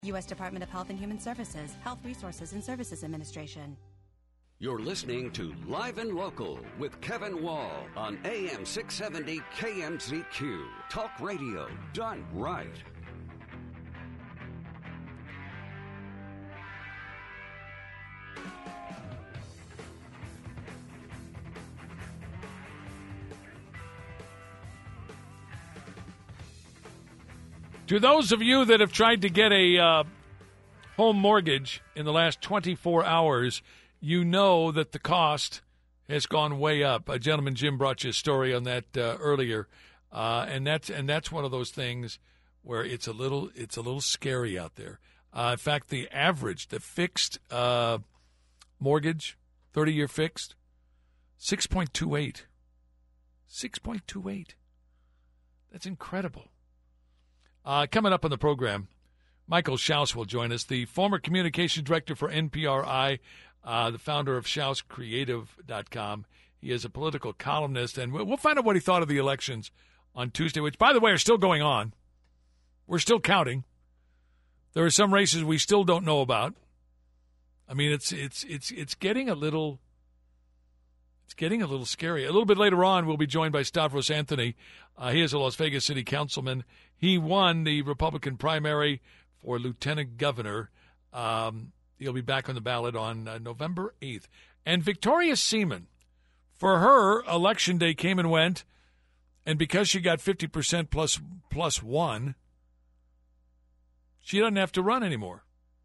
U.S. Department of Health and Human Services, Health Resources and Services Administration. You're listening to Live and Local with Kevin Wall on AM 670 KMZQ. Talk radio done right. To those of you that have tried to get a home mortgage in the last 24 hours, you know that the cost has gone way up. A gentleman, Jim, brought you a story on that earlier, and that's one of those things where it's a little scary out there. In fact, the fixed mortgage, 30-year fixed, 6.28. 6.28. That's incredible. Coming up on the program, Michael Schaus will join us, the former communications director for NPRI, the founder of SchausCreative.com. He is a political columnist, and we'll find out what he thought of the elections on Tuesday, which, by the way, are still going on. We're still counting. There are some races we still don't know about. I mean, it's getting a little scary. A little bit later on, we'll be joined by Stavros Anthony. He is a Las Vegas city councilman. He won the Republican primary for lieutenant governor. He'll be back on the ballot on November 8th. And Victoria Seaman, for her, Election Day came and went, and because she got 50% plus one, she doesn't have to run anymore.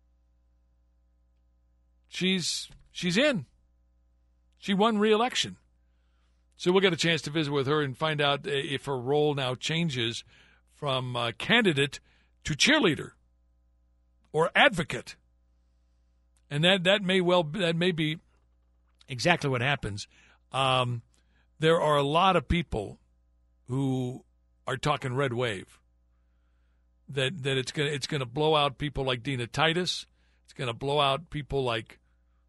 She's in. She won re-election. So we'll get a chance to visit with her and find out if her role now changes from candidate to cheerleader or advocate. And that may be exactly what happens. There are a lot of people who are talking red wave. That it's gonna blow out people like Dina Titus. It's gonna blow out people like,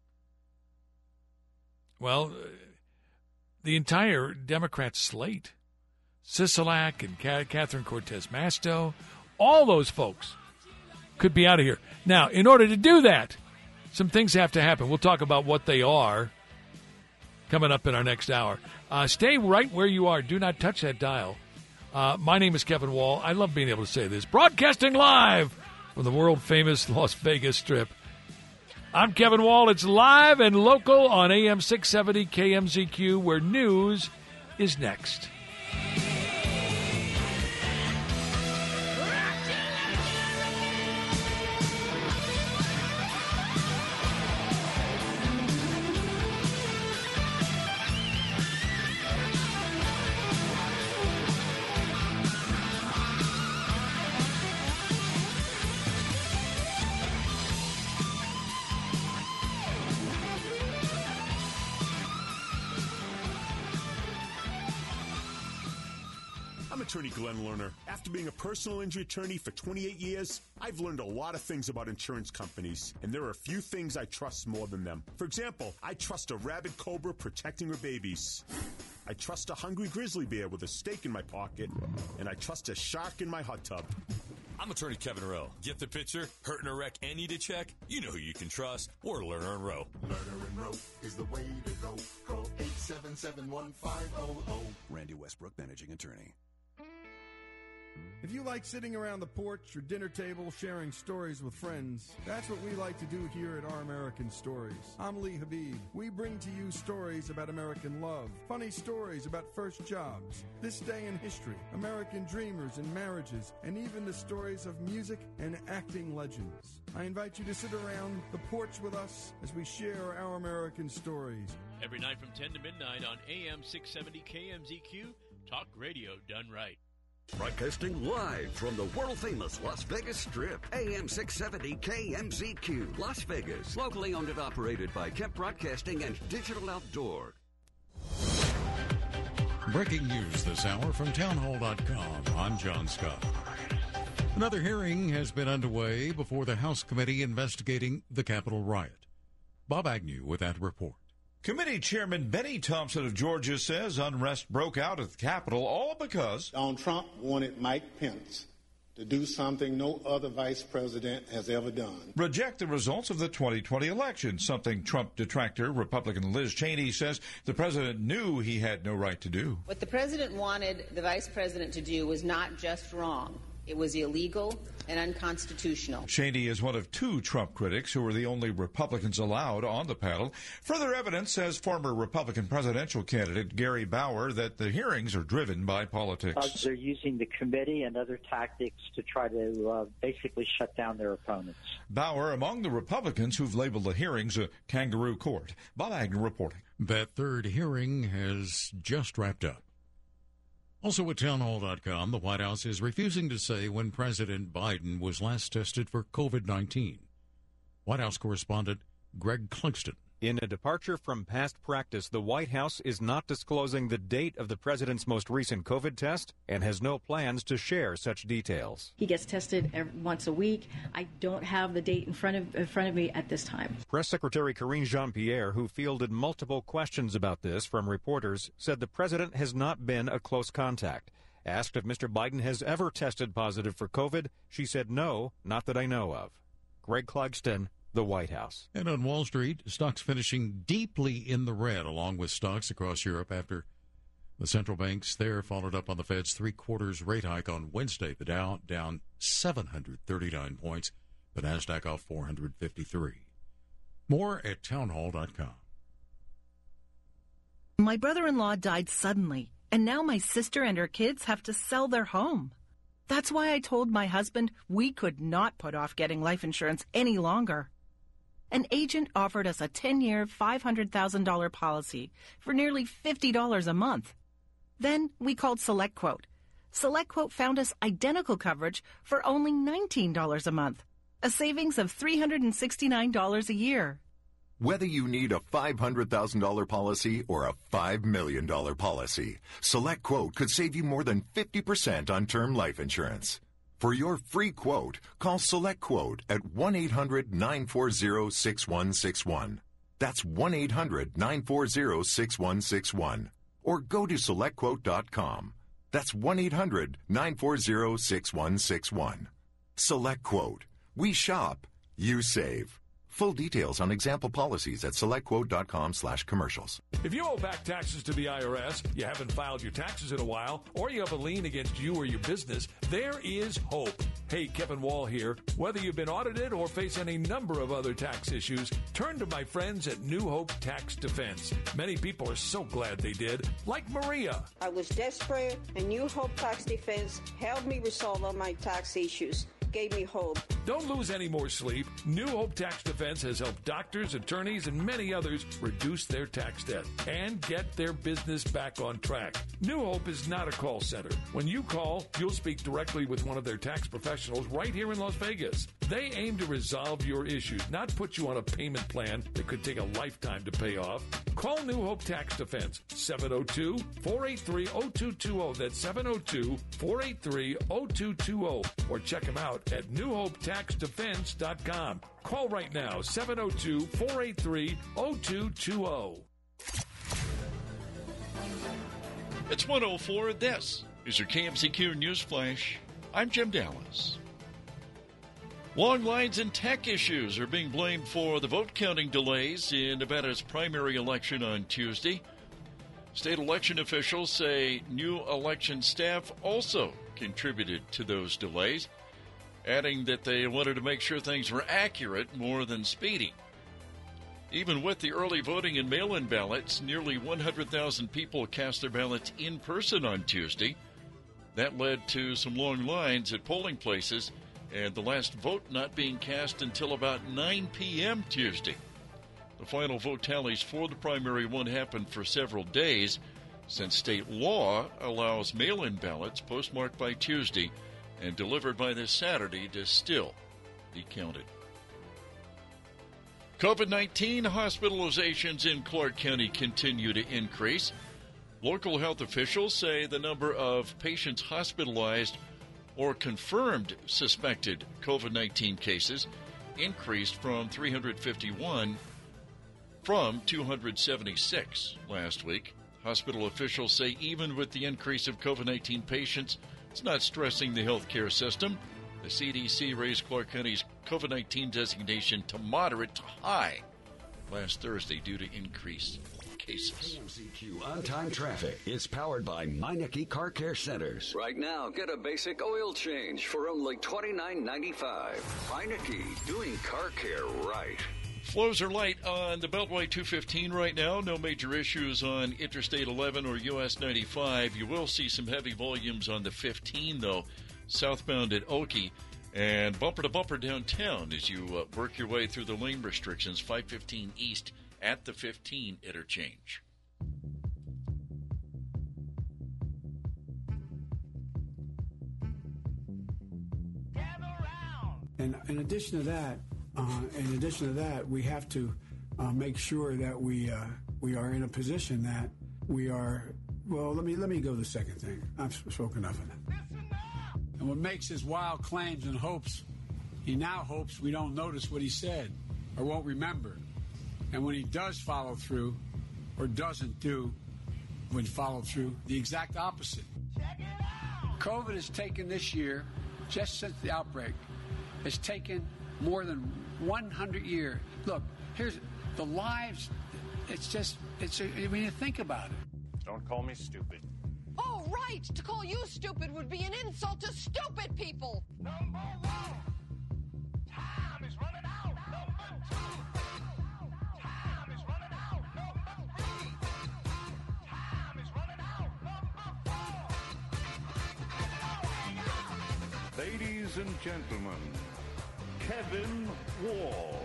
well, the entire Democrat slate. Sisolak and Catherine Cortez Masto, all those folks could be out of here. Now, in order to do that, some things have to happen. We'll talk about what they are coming up in our next hour. Stay right where you are. Do not touch that dial. My name is Kevin Wall. I love being able to say this. Broadcasting live from the world-famous Las Vegas Strip. I'm Kevin Wall. It's live and local on AM 670 KMZQ, where news is next. Attorney Glenn Lerner. After being a personal injury attorney for 28 years, I've learned a lot of things about insurance companies, and there are a few things I trust more than them. For example, I trust a rabid cobra protecting her babies. I trust a hungry grizzly bear with a steak in my pocket, and I trust a shark in my hot tub. I'm Attorney Kevin Rowe. Get the picture? Hurt in a wreck and need a check? You know who you can trust. Or Lerner and Rowe. Lerner and Rowe is the way to go. Call 877-1500. Randy Westbrook, managing attorney. If you like sitting around the porch or dinner table sharing stories with friends, that's what we like to do here at Our American Stories. I'm Lee Habib. We bring to you stories about American love, funny stories about first jobs, this day in history, American dreamers and marriages, and even the stories of music and acting legends. I invite you to sit around the porch with us as we share Our American Stories. Every night from 10 to midnight on AM 670 KMZQ, talk radio done right. Broadcasting live from the world-famous Las Vegas Strip, AM 670 KMZQ, Las Vegas. Locally owned and operated by Kemp Broadcasting and Digital Outdoor. Breaking news this hour from townhall.com. I'm John Scott. Another hearing has been underway before the House committee investigating the Capitol riot. Bob Agnew with that report. Committee Chairman Benny Thompson of Georgia says unrest broke out at the Capitol all because Donald Trump wanted Mike Pence to do something no other vice president has ever done. Reject the results of the 2020 election, something Trump detractor Republican Liz Cheney says the president knew he had no right to do. What the president wanted the vice president to do was not just wrong. It was illegal and unconstitutional. Cheney is one of two Trump critics who are the only Republicans allowed on the panel. Further evidence, says former Republican presidential candidate Gary Bauer, that the hearings are driven by politics. They're using the committee and other tactics to try to basically shut down their opponents. Bauer among the Republicans who've labeled the hearings a kangaroo court. Bob Agnew reporting. That third hearing has just wrapped up. Also at townhall.com, the White House is refusing to say when President Biden was last tested for COVID-19. White House correspondent Greg Clugston. In a departure from past practice, the White House is not disclosing the date of the president's most recent COVID test and has no plans to share such details. He gets tested once a week. I don't have the date in front of me at this time. Press Secretary Karine Jean-Pierre, who fielded multiple questions about this from reporters, said the president has not been a close contact. Asked if Mr. Biden has ever tested positive for COVID, she said no, not that I know of. Greg Clugston, the White House. And on Wall Street, stocks finishing deeply in the red, along with stocks across Europe after the central banks there followed up on the Fed's three-quarters rate hike on Wednesday. The Dow down 739 points, the Nasdaq off 453. More at townhall.com. My brother-in-law died suddenly, and now my sister and her kids have to sell their home. That's why I told my husband we could not put off getting life insurance any longer. An agent offered us a 10-year, $500,000 policy for nearly $50 a month. Then we called SelectQuote. SelectQuote found us identical coverage for only $19 a month, a savings of $369 a year. Whether you need a $500,000 policy or a $5 million policy, SelectQuote could save you more than 50% on term life insurance. For your free quote, call SelectQuote at 1-800-940-6161. That's 1-800-940-6161. Or go to SelectQuote.com. That's 1-800-940-6161. SelectQuote. We shop. You save. Full details on example policies at SelectQuote.com/commercials. If you owe back taxes to the IRS, you haven't filed your taxes in a while, or you have a lien against you or your business, there is hope. Hey, Kevin Wall here. Whether you've been audited or face any number of other tax issues, turn to my friends at New Hope Tax Defense. Many people are so glad they did, like Maria. I was desperate, and New Hope Tax Defense helped me resolve all my tax issues. Gave me hope. Don't lose any more sleep. New Hope Tax Defense has helped doctors, attorneys, and many others reduce their tax debt and get their business back on track. New Hope is not a call center. When you call, you'll speak directly with one of their tax professionals right here in Las Vegas. They aim to resolve your issues, not put you on a payment plan that could take a lifetime to pay off. Call New Hope Tax Defense, 702-483-0220. That's 702-483-0220. Or check them out at newhopetaxdefense.com. Call right now, 702-483-0220. It's 104. This is your KMCQ News Flash. I'm Jim Dallas. Long lines and tech issues are being blamed for the vote counting delays in Nevada's primary election on Tuesday. State election officials say new election staff also contributed to those delays, adding that they wanted to make sure things were accurate more than speedy. Even with the early voting and mail-in ballots, nearly 100,000 people cast their ballots in person on Tuesday. That led to some long lines at polling places, and the last vote not being cast until about 9 p.m. Tuesday. The final vote tallies for the primary won't happen for several days, since state law allows mail-in ballots postmarked by Tuesday and delivered by this Saturday to still be counted. COVID-19 hospitalizations in Clark County continue to increase. Local health officials say the number of patients hospitalized or confirmed suspected COVID-19 cases increased from 351 from 276 last week. Hospital officials say even with the increase of COVID-19 patients, it's not stressing the healthcare system. The CDC raised Clark County's COVID-19 designation to moderate to high last Thursday due to increased cases. KMZQ on-time traffic is powered by Meineke Car Care Centers. Right now, get a basic oil change for only $29.95. Meineke, doing car care right. Flows are light on the Beltway 215 right now. No major issues on Interstate 11 or US 95. You will see some heavy volumes on the 15, though, southbound at Oakey. And bumper-to-bumper downtown as you work your way through the lane restrictions, 515 east at the 15 interchange. And in addition to that, we have to make sure that we are in a position that we are. Well, let me go to the second thing. I've spoken enough of it. And what makes his wild claims and hopes, he now hopes we don't notice what he said or won't remember. And when he does follow through or doesn't do when follow through, the exact opposite. COVID has taken this year, just since the outbreak, has taken more than 100 years. Look, here's the lives. When you think about it. Don't call me stupid. Oh, right. To call you stupid would be an insult to stupid people. Number one. Time is running out. Number two. Time is running out. Number three. Time is running out. Number four. Ladies and gentlemen, Kevin Wall.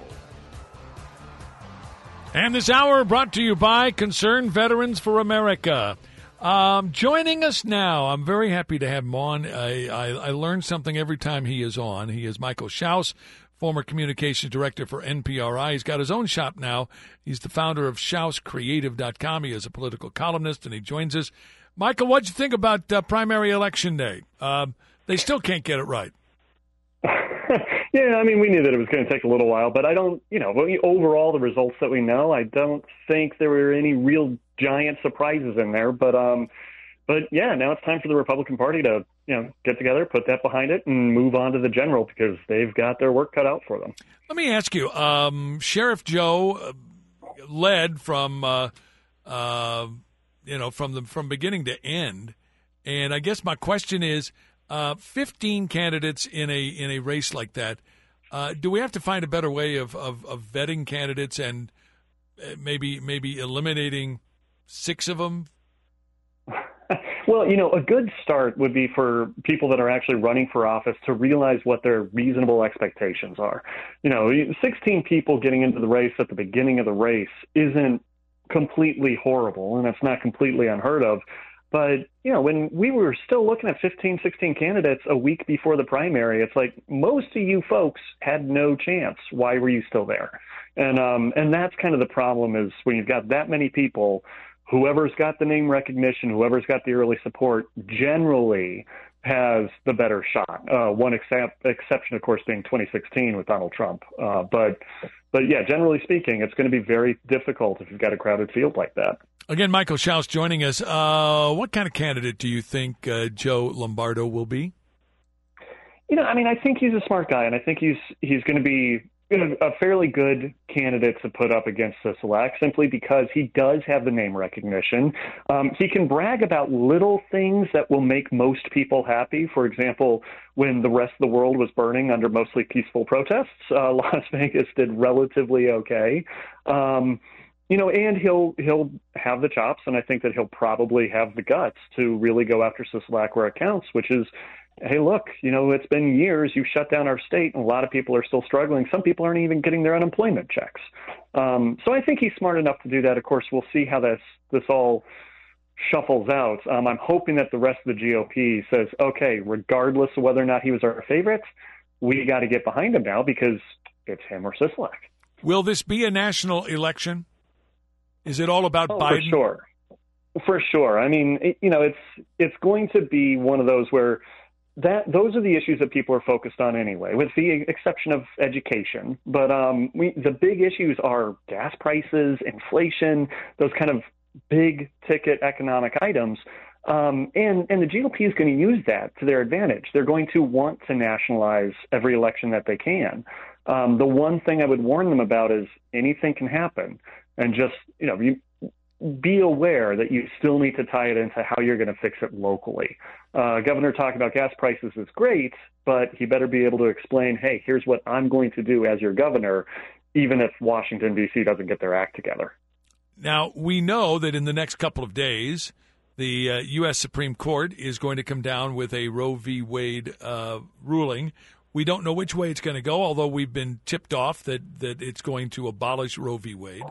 And this hour brought to you by Concerned Veterans for America. Joining us now, I'm very happy to have him on. I learn something every time he is on. He is Michael Schaus, former communications director for NPRI. He's got his own shop now. He's the founder of SchausCreative.com. He is a political columnist, and he joins us. Michael, what'd you think about primary election day? They still can't get it right. Yeah, I mean, we knew that it was going to take a little while, but I don't, overall, the results that we know, I don't think there were any real giant surprises in there. But yeah, now it's time for the Republican Party to, get together, put that behind it, and move on to the general because they've got their work cut out for them. Let me ask you, Sheriff Joe led from, from beginning to end, and I guess my question is, 15 candidates in a race like that. Do we have to find a better way of vetting candidates and maybe eliminating 6 of them? Well, a good start would be for people that are actually running for office to realize what their reasonable expectations are. 16 people getting into the race at the beginning of the race isn't completely horrible, and it's not completely unheard of. But, when we were still looking at 15, 16 candidates a week before the primary, it's like most of you folks had no chance. Why were you still there? And that's kind of the problem is when you've got that many people, whoever's got the name recognition, whoever's got the early support generally has the better shot. One exception, of course, being 2016 with Donald Trump. But yeah, generally speaking, it's going to be very difficult if you've got a crowded field like that. Again, Michael Schaus joining us. What kind of candidate do you think Joe Lombardo will be? I think he's a smart guy, and I think he's going to be a fairly good candidate to put up against Sisolak simply because he does have the name recognition. He can brag about little things that will make most people happy. For example, when the rest of the world was burning under mostly peaceful protests, Las Vegas did relatively okay. And he'll have the chops, and I think that he'll probably have the guts to really go after Sisolak where it counts, which is, hey, look, it's been years. You shut down our state, and a lot of people are still struggling. Some people aren't even getting their unemployment checks. So I think he's smart enough to do that. Of course, we'll see how this all shuffles out. I'm hoping that the rest of the GOP says, okay, regardless of whether or not he was our favorite, we got to get behind him now because it's him or Sisolak. Will this be a national election? Is it all about Biden? For sure. I mean, it's going to be one of those where those are the issues that people are focused on anyway, with the exception of education. But the big issues are gas prices, inflation, those kind of big ticket economic items. And the GOP is going to use that to their advantage. They're going to want to nationalize every election that they can. The one thing I would warn them about is anything can happen. And just, you be aware that you still need to tie it into how you're going to fix it locally. Governor talking about gas prices is great, but he better be able to explain, hey, here's what I'm going to do as your governor, even if Washington, D.C. doesn't get their act together. Now, we know that in the next couple of days, the U.S. Supreme Court is going to come down with a Roe v. Wade ruling. We don't know which way it's going to go, although we've been tipped off that it's going to abolish Roe v. Wade.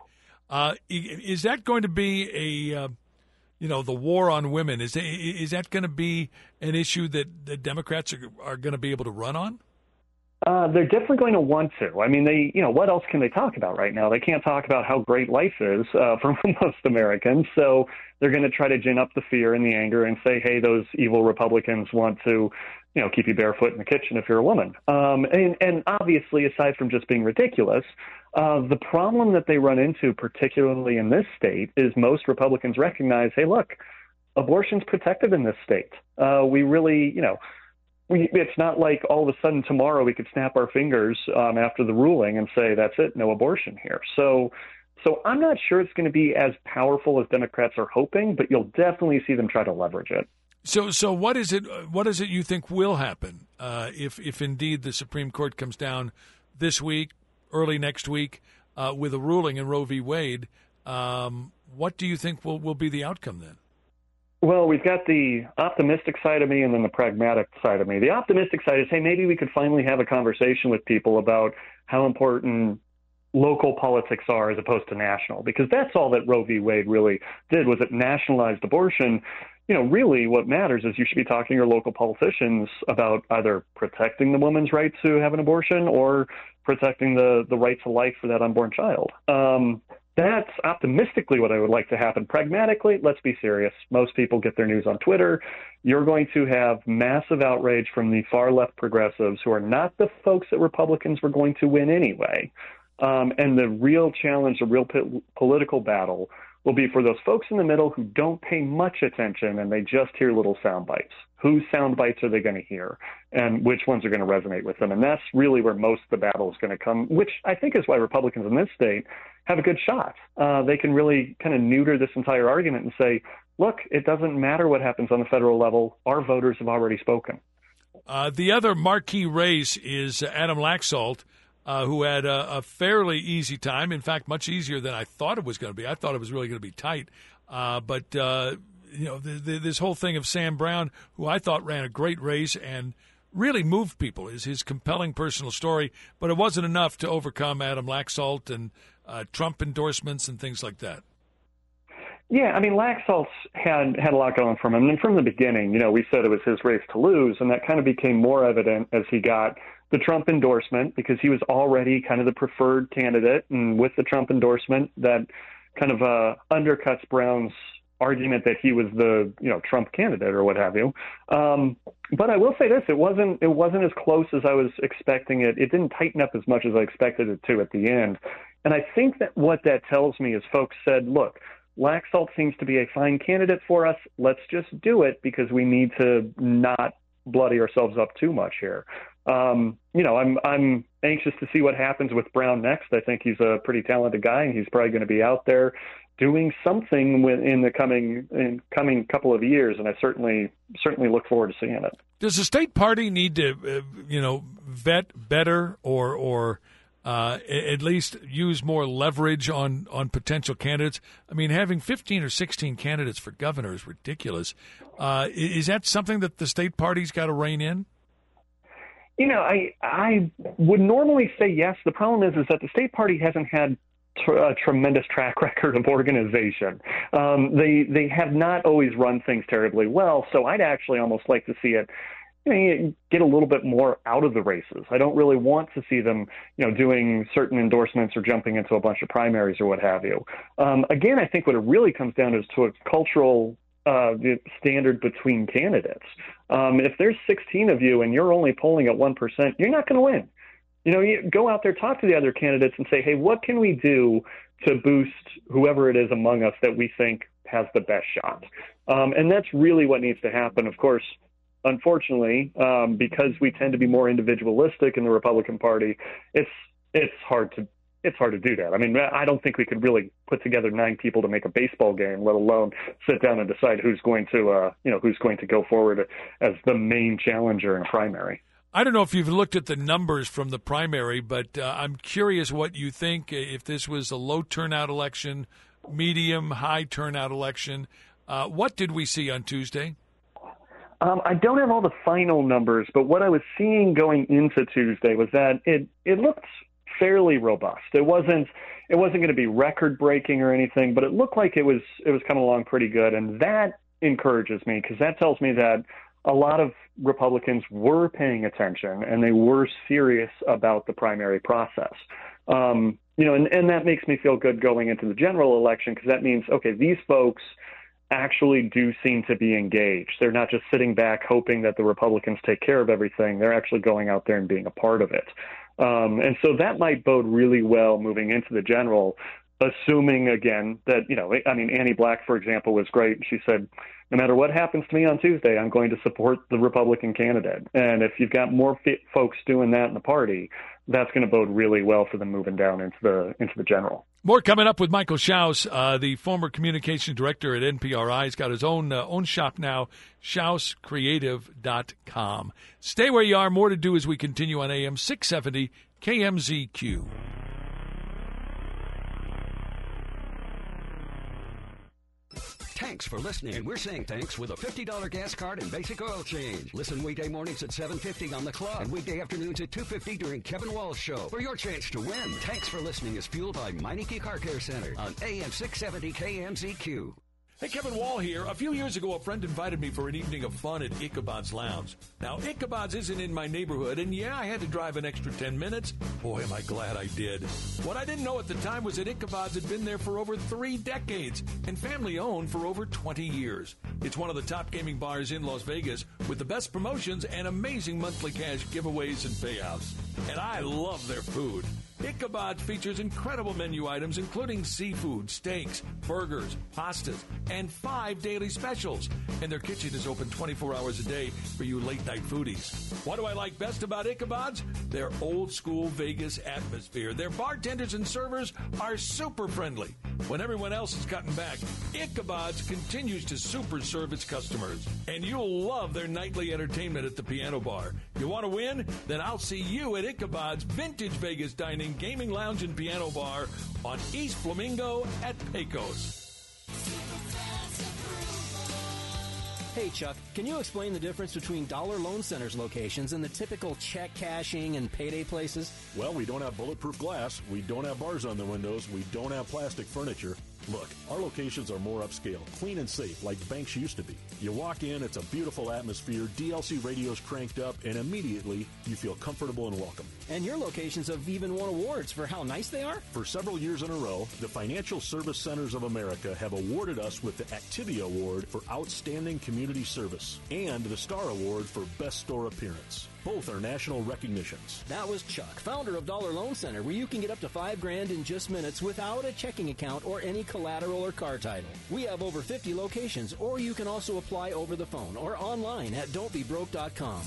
Is that going to be the war on women? Is that going to be an issue that the Democrats are going to be able to run on? They're definitely going to want to. I mean, what else can they talk about right now? They can't talk about how great life is for most Americans. So they're going to try to gin up the fear and the anger and say, hey, those evil Republicans want to, keep you barefoot in the kitchen if you're a woman. And obviously, aside from just being ridiculous, the problem that they run into, particularly in this state, is most Republicans recognize, hey, look, abortion's protected in this state. We really, it's not like all of a sudden tomorrow we could snap our fingers after the ruling and say, that's it, no abortion here. So I'm not sure it's going to be as powerful as Democrats are hoping, but you'll definitely see them try to leverage it. So what is it you think will happen if indeed the Supreme Court comes down this week, early next week, with a ruling in Roe v. Wade? What do you think will be the outcome then? Well, we've got the optimistic side of me and then the pragmatic side of me. The optimistic side is, hey, maybe we could finally have a conversation with people about how important local politics are as opposed to national, because that's all that Roe v. Wade really did, was it nationalized abortion. Really what matters is you should be talking to your local politicians about either protecting the woman's right to have an abortion or protecting the right to life for that unborn child. That's optimistically what I would like to happen. Pragmatically, let's be serious. Most people get their news on Twitter. You're going to have massive outrage from the far left progressives who are not the folks that Republicans were going to win anyway. And the real challenge, the real political battle will be for those folks in the middle who don't pay much attention and they just hear little sound bites. Whose sound bites are they going to hear and which ones are going to resonate with them? And that's really where most of the battle is going to come, which I think is why Republicans in this state have a good shot. They can really kind of neuter this entire argument and say, look, it doesn't matter what happens on the federal level. Our voters have already spoken. The other marquee race is Adam Laxalt, who had a fairly easy time. In fact, much easier than I thought it was going to be. I thought it was really going to be tight. But this whole thing of Sam Brown, who I thought ran a great race and really moved people, is his compelling personal story. But it wasn't enough to overcome Adam Laxalt and Trump endorsements and things like that. Yeah, I mean, Laxalt's had a lot going for him. And from the beginning, we said it was his race to lose, and that kind of became more evident as he got the Trump endorsement, because he was already kind of the preferred candidate. And with the Trump endorsement, that kind of undercuts Brown's argument that he was the Trump candidate or what have you. But I will say this, it wasn't as close as I was expecting it. It didn't tighten up as much as I expected it to at the end. And I think that what that tells me is folks said, look, Laxalt seems to be a fine candidate for us. Let's just do it because we need to not bloody ourselves up too much here. I'm anxious to see what happens with Brown next. I think he's a pretty talented guy, and he's probably going to be out there doing something in the coming couple of years. And I certainly look forward to seeing it. Does the state party need to, vet better or at least use more leverage on potential candidates? I mean, having 15 or 16 candidates for governor is ridiculous. Is that something that the state party's got to rein in? I would normally say yes. The problem is that the state party hasn't had a tremendous track record of organization. They have not always run things terribly well. So I'd actually almost like to see it get a little bit more out of the races. I don't really want to see them, doing certain endorsements or jumping into a bunch of primaries or what have you. Again, I think what it really comes down is to a cultural standard between candidates. If there's 16 of you and you're only polling at 1%, you're not going to win. You go out there, talk to the other candidates and say, hey, what can we do to boost whoever it is among us that we think has the best shot. And that's really what needs to happen. Of course, unfortunately, because we tend to be more individualistic in the Republican Party, it's hard to do that. I mean, I don't think we could really put together 9 people to make a baseball game, let alone sit down and decide who's going to go forward as the main challenger in a primary. I don't know if you've looked at the numbers from the primary, but I'm curious what you think if this was a low turnout election, medium, high turnout election. What did we see on Tuesday? I don't have all the final numbers, but what I was seeing going into Tuesday was that it looked fairly robust. It wasn't going to be record breaking or anything, but it looked like it was coming along pretty good, and that encourages me because that tells me that a lot of Republicans were paying attention and they were serious about the primary process. And that makes me feel good going into the general election because that means, okay, these folks actually do seem to be engaged. They're not just sitting back hoping that the Republicans take care of everything. They're actually going out there and being a part of it. And so that might bode really well moving into the general, assuming, again, that, Annie Black, for example, was great. She said, no matter what happens to me on Tuesday, I'm going to support the Republican candidate. And if you've got more folks doing that in the party, that's going to bode really well for them moving down into the general. More coming up with Michael Schaus, the former communications director at NPRI. He's got his own shop now, SchausCreative.com. Stay where you are. More to do as we continue on AM 670 KMZQ. Thanks for listening. And we're saying thanks with a $50 gas card and basic oil change. Listen weekday mornings at 7:50 on The Club and weekday afternoons at 2:50 during Kevin Wall's show for your chance to win. Thanks for listening is fueled by Meineke Car Care Center on AM 670 KMZQ. Hey, Kevin Wall here. A few years ago, a friend invited me for an evening of fun at Ichabod's Lounge. Now, Ichabod's isn't in my neighborhood, and yeah, I had to drive an extra 10 minutes. Boy, am I glad I did. What I didn't know at the time was that Ichabod's had been there for over 3 decades and family-owned for over 20 years. It's one of the top gaming bars in Las Vegas with the best promotions and amazing monthly cash giveaways and payouts. And I love their food. Ichabod features incredible menu items including seafood, steaks, burgers, pastas, and 5 daily specials. And their kitchen is open 24 hours a day for you late-night foodies. What do I like best about Ichabod's? Their old-school Vegas atmosphere. Their bartenders and servers are super friendly. When everyone else is cutting back, Ichabod's continues to super serve its customers. And you'll love their nightly entertainment at the piano bar. You want to win? Then I'll see you at Ichabod's Vintage Vegas Dining, Gaming Lounge, and Piano Bar on East Flamingo at Pecos. Hey, Chuck, can you explain the difference between Dollar Loan Center's locations and the typical check cashing and payday places? Well, we don't have bulletproof glass, we don't have bars on the windows, we don't have plastic furniture. Look, our locations are more upscale, clean and safe, like banks used to be. You walk in, it's a beautiful atmosphere, DLC radios cranked up, and immediately you feel comfortable and welcome. And your locations have even won awards for how nice they are? For several years in a row, the Financial Service Centers of America have awarded us with the Activia Award for Outstanding Community Service and the Star Award for Best Store Appearance. Both are national recognitions. That was Chuck, founder of Dollar Loan Center, where you can get up to $5,000 in just minutes without a checking account or any collateral or car title. We have over 50 locations, or you can also apply over the phone or online at don'tbebroke.com.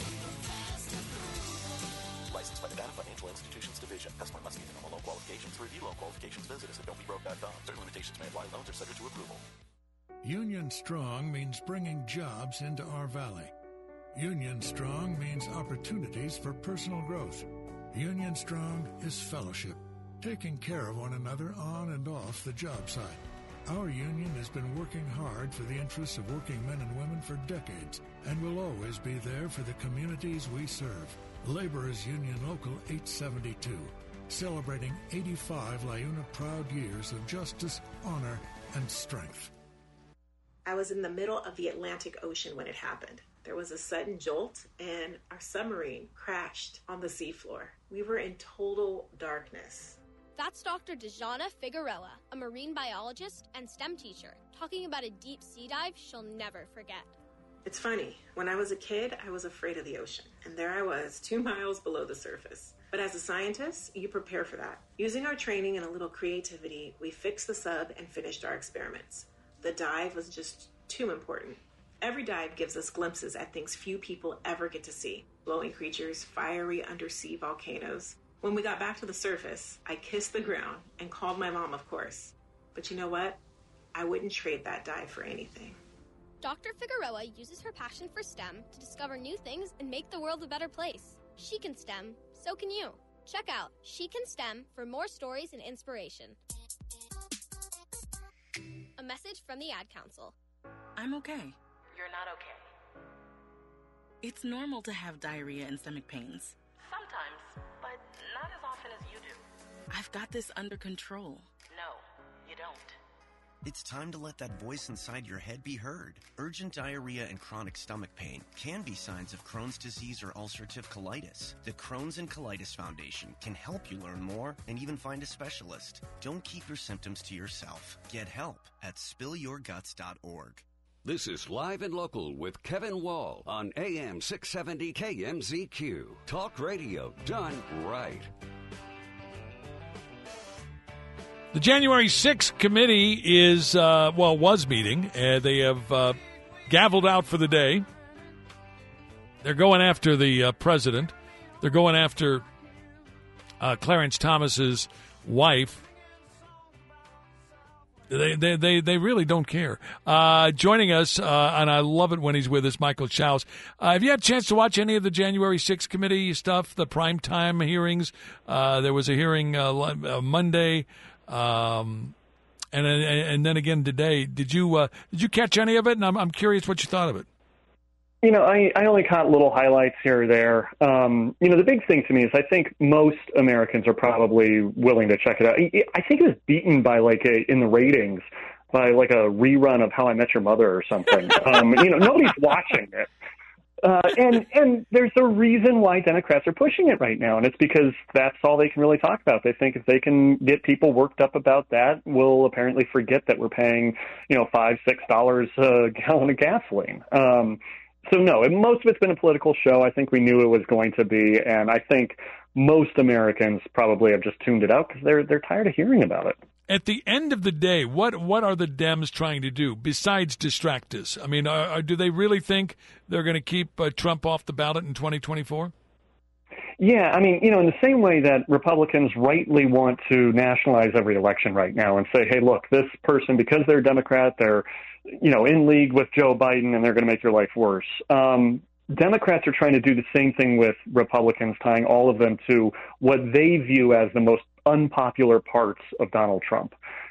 Licensed by the Data Financial Institutions Division. Customer must meet minimal loan qualifications. To review loan qualifications, visit us at don'tbebroke.com. Certain limitations may apply. Loans are subject to approval. Union Strong means bringing jobs into our valley. Union Strong means opportunities for personal growth. Union Strong is fellowship, taking care of one another on and off the job site. Our union has been working hard for the interests of working men and women for decades and will always be there for the communities we serve. Laborers Union Local 872, celebrating 85 LiUNA proud years of justice, honor, and strength. I was in the middle of the Atlantic Ocean when it happened. There was a sudden jolt, and our submarine crashed on the seafloor. We were in total darkness. That's Dr. Dejana Figuerella, a marine biologist and STEM teacher, talking about a deep sea dive she'll never forget. It's funny. When I was a kid, I was afraid of the ocean, and there I was, 2 miles below the surface. But as a scientist, you prepare for that. Using our training and a little creativity, we fixed the sub and finished our experiments. the dive was just too important. Every dive gives us glimpses at things few people ever get to see. Glowing creatures, fiery undersea volcanoes. When we got back to the surface, I kissed the ground and called my mom, of course. But you know what? I wouldn't trade that dive for anything. Dr. Figueroa uses her passion for STEM to discover new things and make the world a better place. She can STEM, so can you. Check out She Can STEM for more stories and inspiration. A message from the Ad Council. I'm okay. You're not okay. It's normal to have diarrhea and stomach pains. Sometimes, but not as often as you do. I've got this under control. No, you don't. It's time to let that voice inside your head be heard. Urgent diarrhea and chronic stomach pain can be signs of Crohn's disease or ulcerative colitis. The Crohn's and Colitis Foundation can help you learn more and even find a specialist. Don't keep your symptoms to yourself. Get help at spillyourguts.org. This is Live and Local with Kevin Wall on AM 670 KMZQ. Talk radio done right. The January 6th committee was meeting. They have gavelled out for the day. They're going after the president. They're going after Clarence Thomas's wife. They really don't care. Joining us, and I love it when he's with us, Michael Shouse. Have you had a chance to watch any of the January 6th committee stuff, the primetime hearings? There was a hearing Monday. And then again today. Did you catch any of it? And I'm curious what you thought of it. You know, I only caught little highlights here or there. The big thing to me is I think most Americans are probably willing to check it out. I think it was beaten by in the ratings by a rerun of How I Met Your Mother or something. Nobody's watching it. And there's a reason why Democrats are pushing it right now, and it's because that's all they can really talk about. They think if they can get people worked up about that, we'll apparently forget that we're paying, $5, $6 a gallon of gasoline. So no, most of it's been a political show. I think we knew it was going to be, and I think most Americans probably have just tuned it out because they're tired of hearing about it. At the end of the day, what are the Dems trying to do besides distract us? I mean, do they really think they're going to keep Trump off the ballot in 2024? Yeah, I mean, in the same way that Republicans rightly want to nationalize every election right now and say, hey, look, this person, because they're a Democrat, they're, in league with Joe Biden and they're going to make your life worse. Democrats are trying to do the same thing with Republicans, tying all of them to what they view as the most unpopular parts of Donald Trump.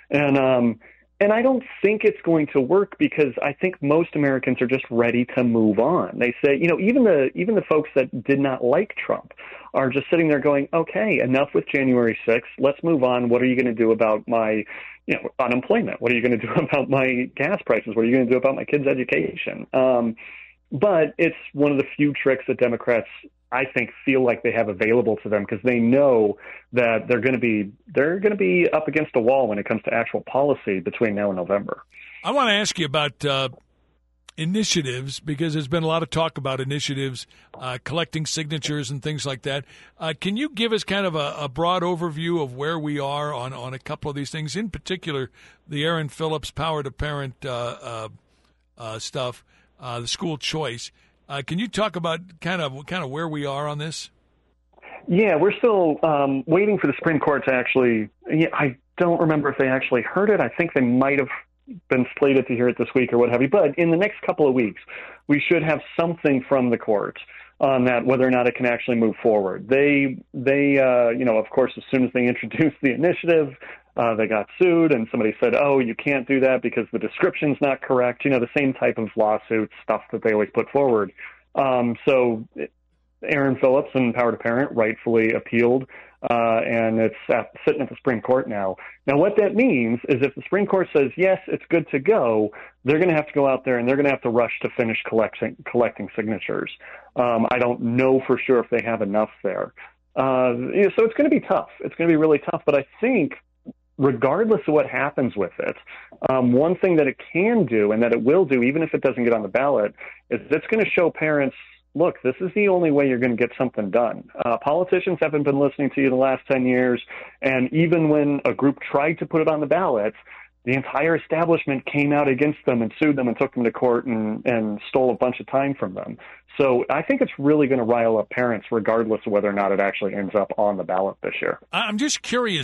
And I don't think it's going to work because I think most Americans are just ready to move on. They say, even the folks that did not like Trump are just sitting there going, okay, enough with January 6th. Let's move on. What are you going to do about my, unemployment? What are you going to do about my gas prices? What are you going to do about my kids' education? But it's one of the few tricks that Democrats, I think, feel like they have available to them because they know that they're going to be up against a wall when it comes to actual policy between now and November. I want to ask you about initiatives because there's been a lot of talk about initiatives, collecting signatures and things like that. Can you give us kind of a broad overview of where we are on a couple of these things, in particular the Aaron Phillips Power to Parent stuff, the school choice? Can you talk about kind of where we are on this? Yeah, we're still waiting for the Supreme Court to actually. I don't remember if they actually heard it. I think they might have been slated to hear it this week or what have you. But in the next couple of weeks, we should have something from the court on that, whether or not it can actually move forward. They of course, as soon as they introduced the initiative, they got sued, and somebody said, oh, you can't do that because the description's not correct. The same type of lawsuit stuff that they always put forward. So Aaron Phillips and Power to Parent rightfully appealed, and it's sitting at the Supreme Court now. Now, what that means is if the Supreme Court says, yes, it's good to go, they're going to have to go out there and they're going to have to rush to finish collecting signatures. I don't know for sure if they have enough there. So it's going to be tough. It's going to be really tough, but I think regardless of what happens with it, one thing that it can do and that it will do, even if it doesn't get on the ballot, is it's going to show parents, look, this is the only way you're going to get something done. Politicians haven't been listening to you the last 10 years, and even when a group tried to put it on the ballot, the entire establishment came out against them and sued them and took them to court and stole a bunch of time from them. So I think it's really going to rile up parents regardless of whether or not it actually ends up on the ballot this year. I'm just curious.